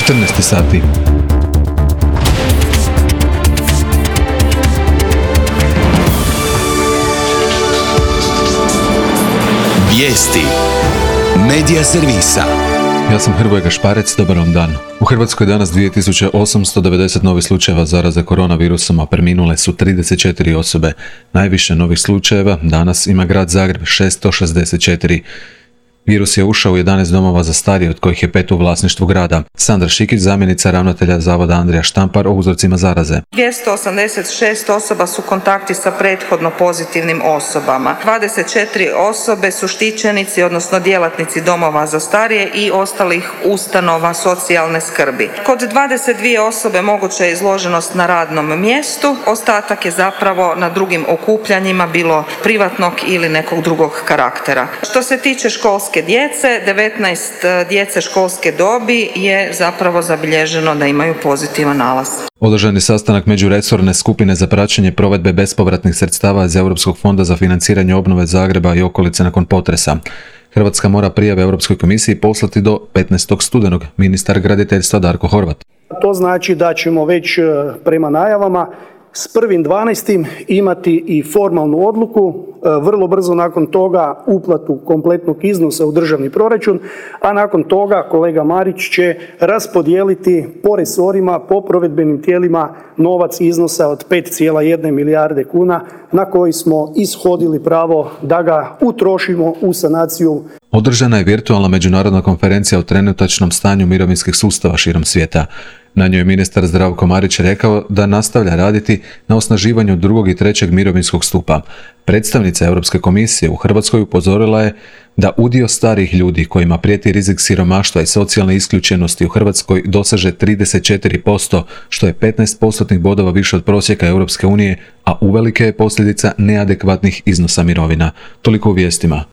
14 sati. Vijesti Medija servisa. Ja sam Hrvoje Gašparec, dobar vam dan. U Hrvatskoj je danas 2890 novih slučajeva zaraze koronavirusom, a preminule su 34 osobe. Najviše novih slučajeva danas ima grad Zagreb, 664. Virus je ušao u 11 domova za starije, od kojih je 5 u vlasništvu grada. Sandra Šikić, zamjenica ravnatelja Zavoda Andrija Štampar, o uzrocima zaraze. 286 osoba su kontakti sa prethodno pozitivnim osobama. 24 osobe su štićenici, odnosno djelatnici domova za starije i ostalih ustanova socijalne skrbi. Kod 22 osobe moguća je izloženost na radnom mjestu, ostatak je zapravo na drugim okupljanjima, bilo privatnog ili nekog drugog karaktera. Što se tiče školske djece, 19 djece školske dobi je zapravo zabilježeno da imaju pozitivan nalaz. Održan je sastanak međuresorne skupine za praćenje provedbe bespovratnih sredstava iz Europskog fonda za financiranje obnove Zagreba i okolice nakon potresa. Hrvatska mora prijave Europskoj komisiji poslati do 15. studenog, ministar graditeljstva Darko Horvat. To znači da ćemo već prema najavama s 1.12. imati i formalnu odluku, vrlo brzo nakon toga uplatu kompletnog iznosa u državni proračun, a nakon toga kolega Marić će raspodijeliti po resorima, po provedbenim tijelima novac iznosa od 5,1 milijarde kuna na koji smo ishodili pravo da ga utrošimo u sanaciju. Održana je virtualna međunarodna konferencija o trenutačnom stanju mirovinskih sustava širom svijeta. Na njoj je ministar Zdravko Marić rekao da nastavlja raditi na osnaživanju drugog i trećeg mirovinskog stupa. Predstavnica Europske komisije u Hrvatskoj upozorila je da udio starih ljudi kojima prijeti rizik siromaštva i socijalne isključenosti u Hrvatskoj doseže 34%, što je 15% bodova više od prosjeka Europske unije, a uvelike je posljedica neadekvatnih iznosa mirovina. Toliko u vijestima.